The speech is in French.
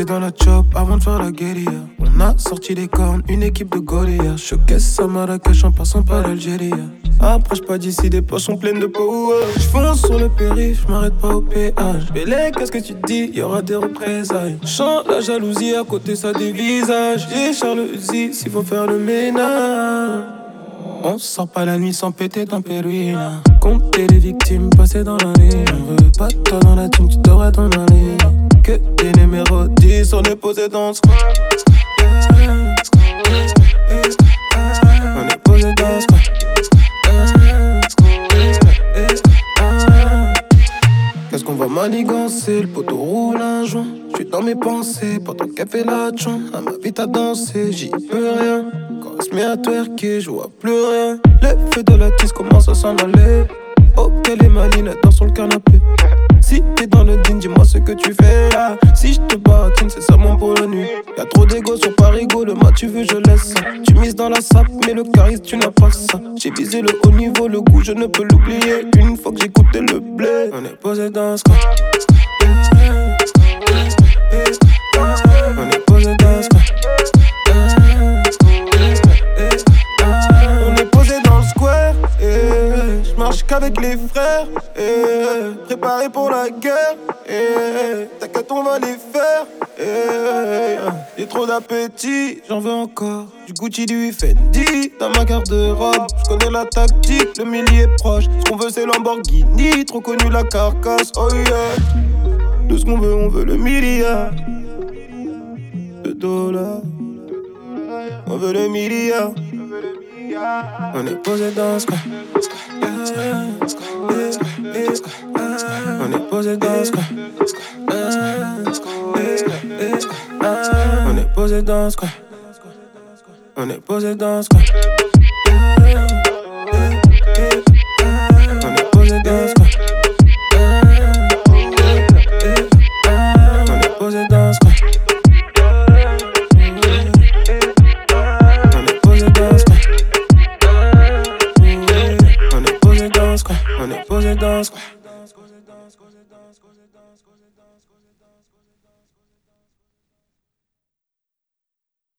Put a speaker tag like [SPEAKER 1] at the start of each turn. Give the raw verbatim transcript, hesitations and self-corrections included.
[SPEAKER 1] dans la chop avant de faire la guérilla. On a sorti les cornes, une équipe de gorillas. Showcase à Marrakech en passant par l'Algérie. Approche pas d'ici, des poches sont pleines de power. J'fonce sur le périph', j'm'arrête pas au péage. Bélé, qu'est-ce que tu dis, y'aura des représailles. Chante la jalousie, à côté ça dévisage. J'ai Charles Uzi, s'il faut faire le ménage. On sort pas la nuit sans péter dans Péruine. Compter les victimes, passer dans la ligne. On veut pas de toi dans la team, tu devrais t'en aller. Que des numéros dix, on est posé dans ce coin. On est posé dans ce coin. Qu'est-ce qu'on va manigancer, le poteau roule un joint. J'suis dans mes pensées, pendant qu'elle fait la tchon. Elle m'invite à danser, j'y peux rien. Quand elle se met à twerker, j'vois plus rien. Le feu de la tisse commence à s'en aller. Oh, quelle est maline, elle dort sur le canapé. Si t'es dans le din, dis-moi ce que tu fais là. Si j'te baratine, c'est seulement pour la nuit. Y'a trop d'égo sur Parigo, le mat tu veux, je laisse ça. Tu mises dans la sape, mais le charisme, tu n'as pas ça. J'ai visé le haut niveau, le goût, je ne peux l'oublier. Une fois que j'ai goûté le blé, on est posé dans ce coin. On est posé dans ce coin. On est posé dans le square. J'marche qu'avec les frères. Préparé pour la guerre. T'inquiète, on va les faire. J'ai trop d'appétit, j'en veux encore. Du Gucci, du Fendi, dans ma garde-robe. J'connais la tactique, le millier est proche. Ce qu'on veut c'est Lamborghini, trop connu la carcasse, oh yeah. Tout ce qu'on veut, on veut le milliard de dollars. On veut le milliard. On est posé dans ce coin. On est posé dans ce coin. On est posé dans ce coin. On est posé dans ce coin. On est posé dans ce coin. On est posé dans ce coin. On est posé dans ce coin. On est posé dans ce coin. On est posé dans ce coin.